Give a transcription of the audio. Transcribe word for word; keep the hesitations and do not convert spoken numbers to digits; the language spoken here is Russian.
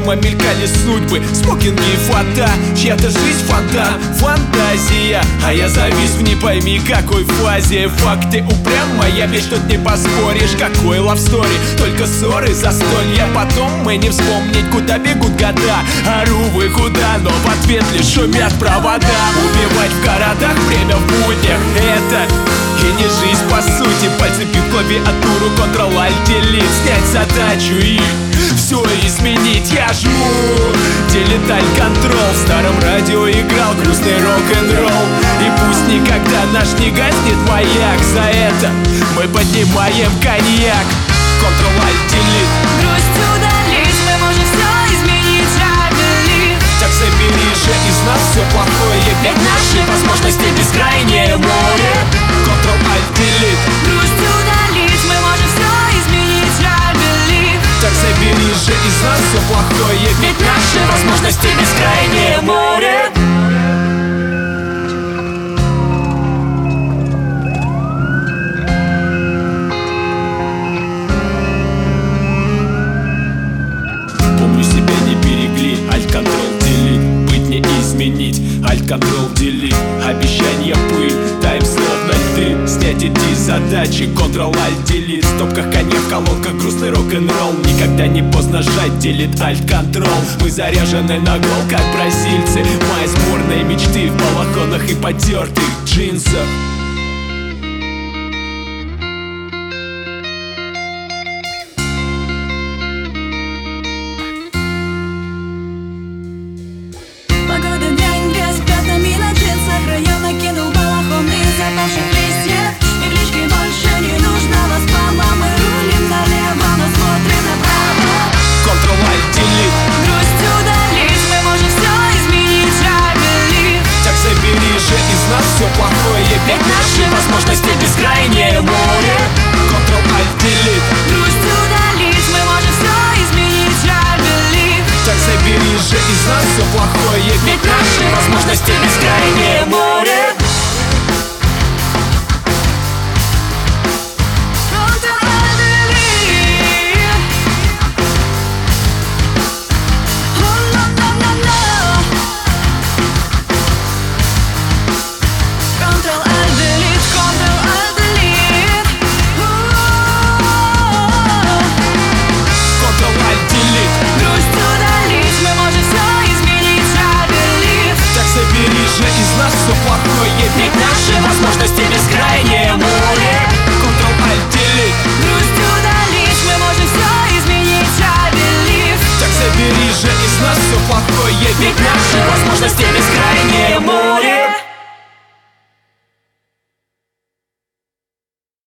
мимо мелькали судьбы, смокинги и фата. Чья-то жизнь фонтан, фантазия, а я завис в не пойми какой фазе. Факты упрямая вещь, тут не поспоришь. Какой лавстори, только ссоры, застолья. Потом мы не вспомнить, куда бегут года. Ору вы куда, но в ответ лишь шумят провода. Убивать в городах время в буднях — это и не жизнь по сути. Пальцы бьют клавиатуру, Ctrl-Alt-Delete. Снять задачу и все изменить я жму. Delete Alt-Control. В старом радио играл грустный рок-н-ролл. И пусть никогда наш не гаснет маяк, за это мы поднимаем коньяк. Ctrl-Alt-Delete. Грусть удалить, мы можем все изменить, I believe. Так забери же из нас все плохое, ведь наши возможности бескрайнее море. Ctrl-Alt-Delete. Грусть удалить, мы можем все изменить, I believe. Так забери же из нас все плохое, ведь наши возможности бескрайнее море. Помню, себя не берегли, Alt-Control-Delete. Быть не изменить, Alt-Control-Delete. Обещания пыль, тайм словно льды. Снять эти задачи, Ctrl-Alt-Delete. В топках коней, в колонках грустный рок-н-ролл. Никогда не поздно жать, Delete Alt-Control. Мы заряжены на гол, как бразильцы. Мои сборные мечты в балахонах и потертых джинсах. Погода день без пятнами на джинсах. Район накинул балахон из запавших листьев. И в личке больше не нужного спама. Мы рулим налево, но смотрим направо. Ctrl-Alt-Delete. Грусть удалить, мы можем все изменить, I believe. Так забери же из нас все плохое, ведь наши возможности бескрайнее море. Ctrl-Alt-Delete. Грусть удалить, мы можем все изменить, I believe. Так забери же из нас все плохое, ведь наши возможности бескрайнее море. Забери же из нас все плохое, ведь наши возможности бескрайнее море. Ctrl-Alt-Delete. Грусть удалить, мы можем все изменить, I believe. Так забери же из нас все плохое, ведь наши возможности бескрайнее море.